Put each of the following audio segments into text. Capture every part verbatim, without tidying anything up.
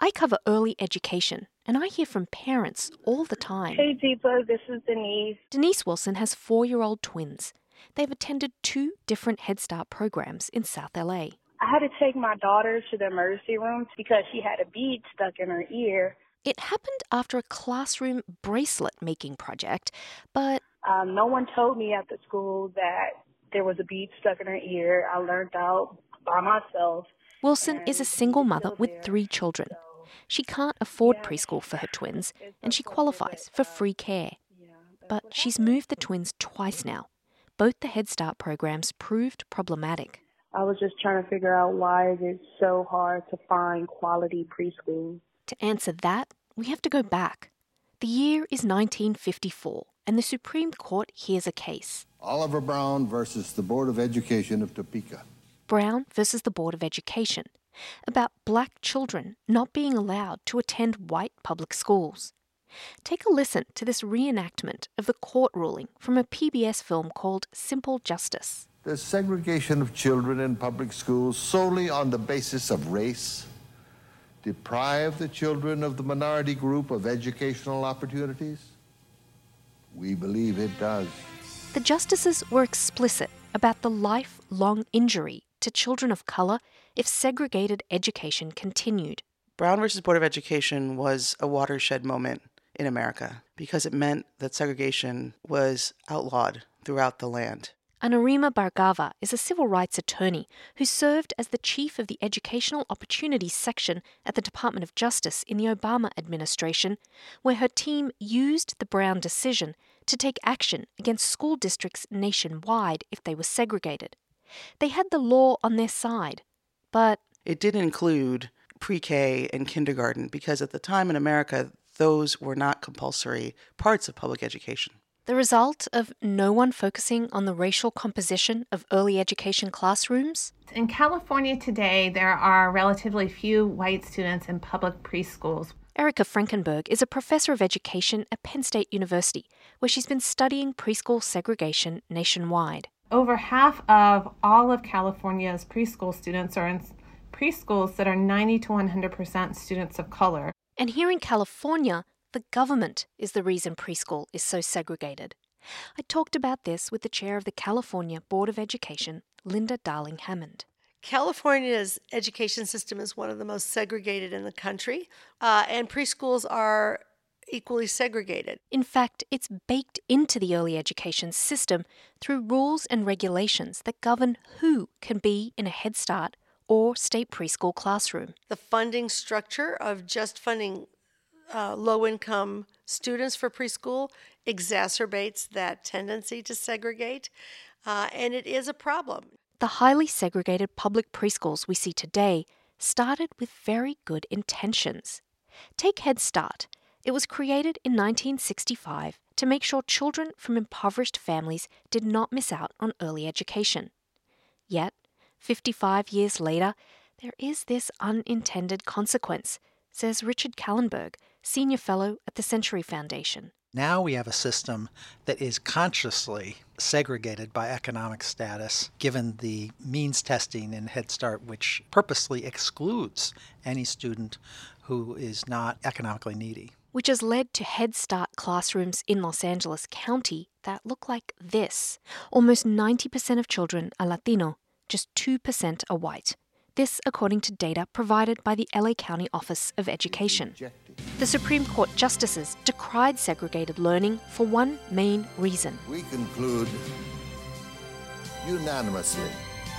I cover early education, and I hear from parents all the time. Hey, Deepa, this is Denise. Denise Wilson has four-year-old twins. They've attended two different Head Start programs in South L A. I had to take my daughter to the emergency room because she had a bead stuck in her ear. It happened after a classroom bracelet-making project, but Um, no one told me at the school that there was a bead stuck in her ear. I learned out by myself. Wilson is a single mother with three children. She can't afford preschool for her twins, and she qualifies for free care. But she's moved the twins twice now. Both the Head Start programs proved problematic. I was just trying to figure out why it is so hard to find quality preschool. To answer that, we have to go back. The year is nineteen fifty-four, and the Supreme Court hears a case. Oliver Brown versus the Board of Education of Topeka. Brown versus the Board of Education, about black children not being allowed to attend white public schools. Take a listen to this reenactment of the court ruling from a P B S film called Simple Justice. The segregation of children in public schools solely on the basis of race deprive the children of the minority group of educational opportunities? We believe it does. The justices were explicit about the lifelong injury to children of colour if segregated education continued. Brown versus Board of Education was a watershed moment in America because it meant that segregation was outlawed throughout the land. Anurima Bhargava is a civil rights attorney who served as the chief of the Educational Opportunities section at the Department of Justice in the Obama administration, where her team used the Brown decision to take action against school districts nationwide if they were segregated. They had the law on their side, but it didn't include pre-K and kindergarten because at the time in America, those were not compulsory parts of public education. The result of no one focusing on the racial composition of early education classrooms? In California today, there are relatively few white students in public preschools. Erica Frankenberg is a professor of education at Penn State University, where she's been studying preschool segregation nationwide. Over half of all of California's preschool students are in preschools that are ninety to one hundred percent students of color. And here in California, the government is the reason preschool is so segregated. I talked about this with the chair of the California Board of Education, Linda Darling Hammond. California's education system is one of the most segregated in the country, uh, and preschools are equally segregated. In fact, it's baked into the early education system through rules and regulations that govern who can be in a Head Start or state preschool classroom. The funding structure of just funding uh, low-income students for preschool exacerbates that tendency to segregate, uh, and it is a problem. The highly segregated public preschools we see today started with very good intentions. Take Head Start. It was created in nineteen sixty-five to make sure children from impoverished families did not miss out on early education. Yet, fifty-five years later, there is this unintended consequence, says Richard Kallenberg, Senior Fellow at the Century Foundation. Now we have a system that is consciously segregated by economic status, given the means testing in Head Start, which purposely excludes any student who is not economically needy. Which has led to Head Start classrooms in Los Angeles County that look like this. Almost ninety percent of children are Latino, just two percent are white. This according to data provided by the L A County Office of Education. The Supreme Court justices decried segregated learning for one main reason. We conclude unanimously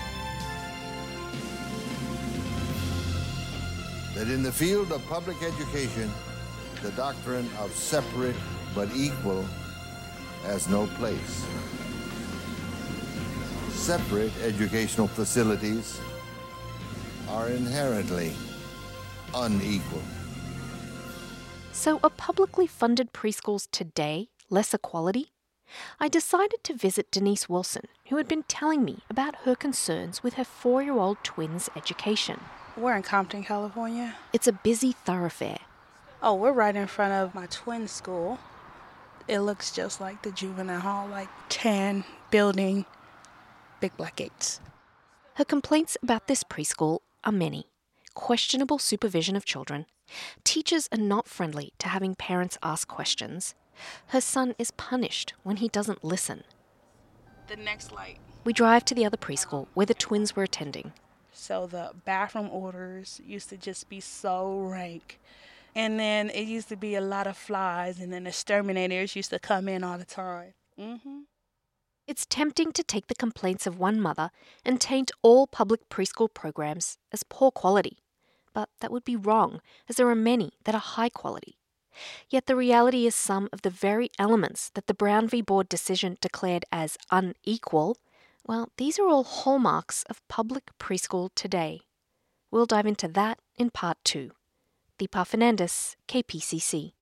that in the field of public education, the doctrine of separate but equal has no place. Separate educational facilities are inherently unequal. So are publicly funded preschools today less equality? I decided to visit Denise Wilson, who had been telling me about her concerns with her four-year-old twins' education. We're in Compton, California. It's a busy thoroughfare. Oh, we're right in front of my twin school. It looks just like the juvenile hall, like tan building, big black gates. Her complaints about this preschool are many. Questionable supervision of children, Teachers are not friendly to having parents ask questions. Her son is punished when he doesn't listen. The next light. We drive to the other preschool where the twins were attending. So the bathroom orders used to just be so rank. And then it used to be a lot of flies, and then exterminators used to come in all the time. Mm-hmm. It's tempting to take the complaints of one mother and taint all public preschool programs as poor quality. But that would be wrong, as there are many that are high quality. Yet the reality is some of the very elements that the Brown v. Board decision declared as unequal, well, these are all hallmarks of public preschool today. We'll dive into that in part two. Deepa Fernandes, K P C C.